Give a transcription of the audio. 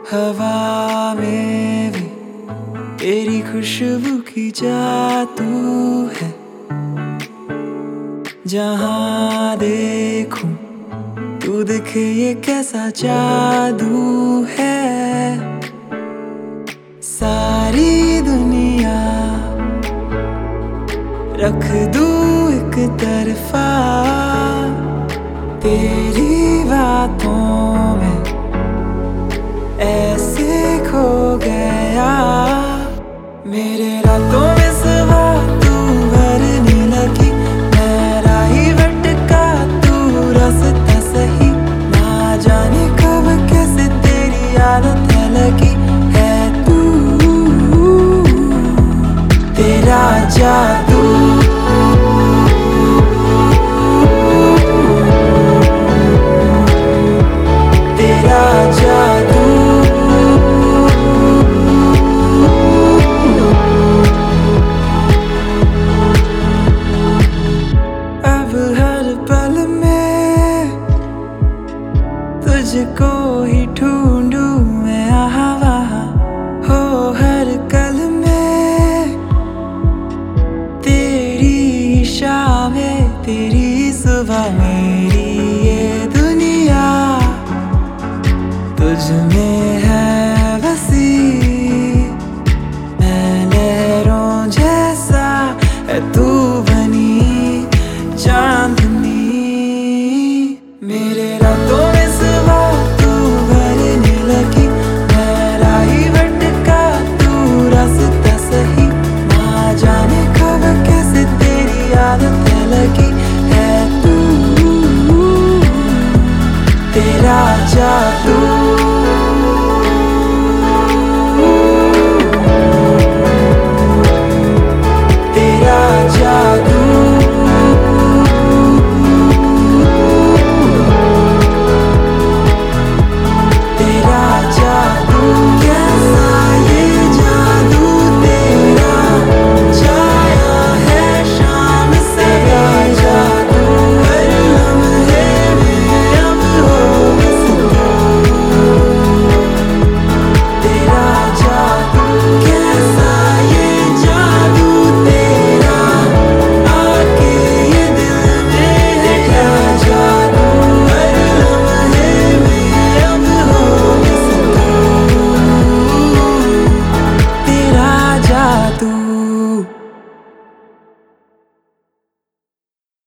हवा में भी तेरी खुशबू की जादू है। जहाँ देखूं तू दिखे ये कैसा जादू है। सारी दुनिया रख दूं एक तरफा, तेरी बातों में ऐसे खो गया। मेरे रातों में सुबह तू भरने लगी, मेरा ही भटका तू रास्ता सही। ना जाने कब कैसे तेरी आदत है लगी है तू, तेरा जादू। तेरा जादू अब हर पल में तुझको ही ढूंढूं मैं यहाँ वहाँ हो। हर कल में तेरी शामें तेरी सुबह, मेरी ये दुनिया तुझ में है बसी। मैं लहरों जैसा है तू बनी चांदनी। मेरे रातों में सुबह तू भरने लगी, मेरा ही भटका तू रास्ता सही। ना जाने कब कैसे तेरी आदत है लगी है तू, तेरा जादू।